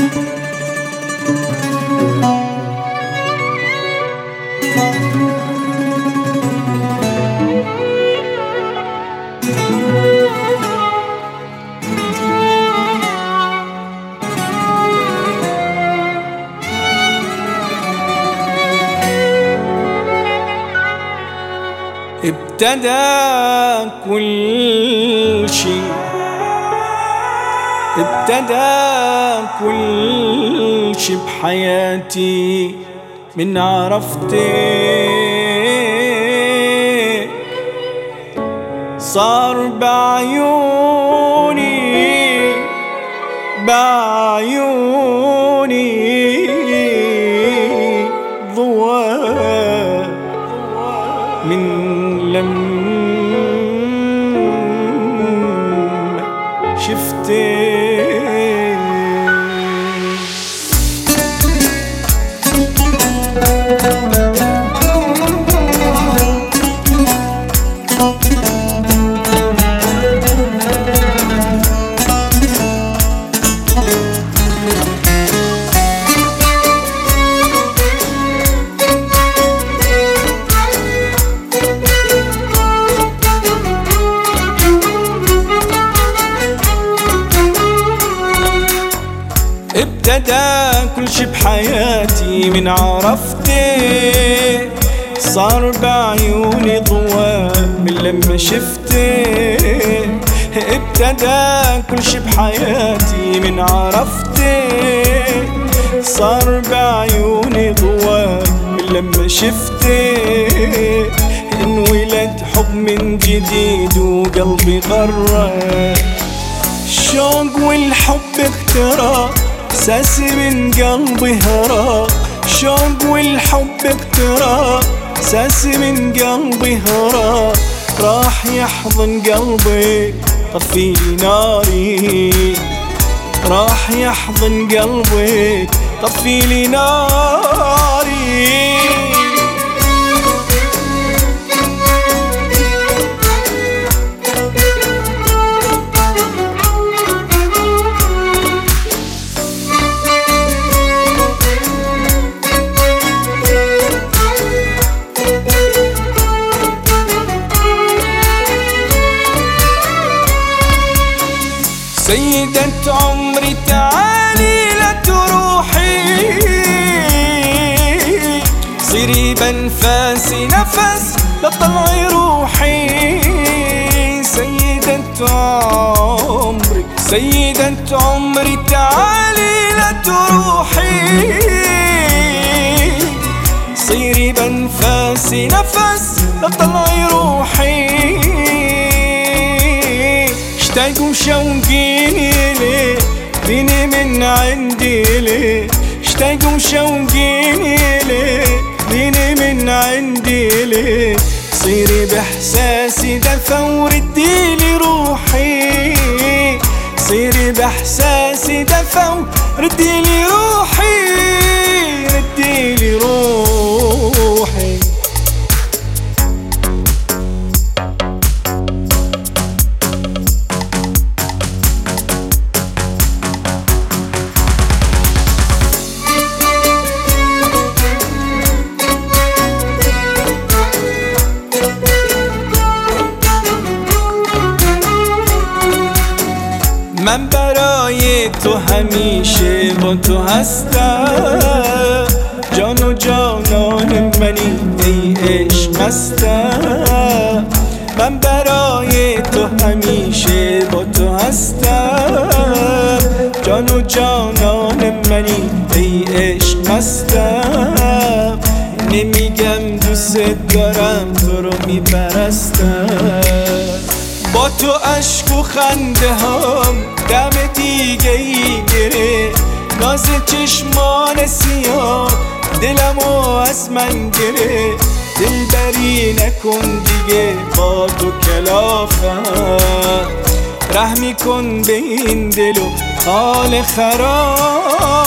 ابتدى كل شيء، ابتدى كل شي بحياتي من عرفتك، صار بعيوني ضوء من لما شفتك. ابتدى كل شي بحياتي من عرفتك، صار بعيوني ضوء من لما شفتك. ابتدى كل شي بحياتي من عرفتك، صار بعيوني ضوء من لما شفتك. انولد حب من جديد وقلبي غرق، الشوق والحب اخترق احساسي من قلبي هرق. الشوق والحب اخترق احساسي من قلبي هرق. راح يحضن قلبي طفي لي ناري، راح يحضن قلبي طفي لي ناري. سيدة عمري تعالي لا تروحي، صيري بنفاسي نفس لطلعي روحي. سيدة عمري تعالي لا تروحي، صيري بنفاسي نفس لطلعي روحي. اشتاق وشوقيني ليه ديني من عندي ليه، اشتاق وشوقيني ليه ديني من عندي ليه. صيري باحساسي دفى ورديلي روحي، صيري باحساسي دفى ورديلي روحي، رديلي روحي. من برای تو همیشه با تو هستم، جان و جانان منی ای عشق هستم. من برای تو همیشه با تو هستم، جان و جانان منی ای عشق هستم. نمیگم دوست دارم تو رو میپرستم، با تو عشق و خنده هم دم دیگه ای گره. ناز چشمان سیاه دلمو از من گره. دلبری نکن دیگه با تو کلافم، رحمی کن به این دل و حال خراب.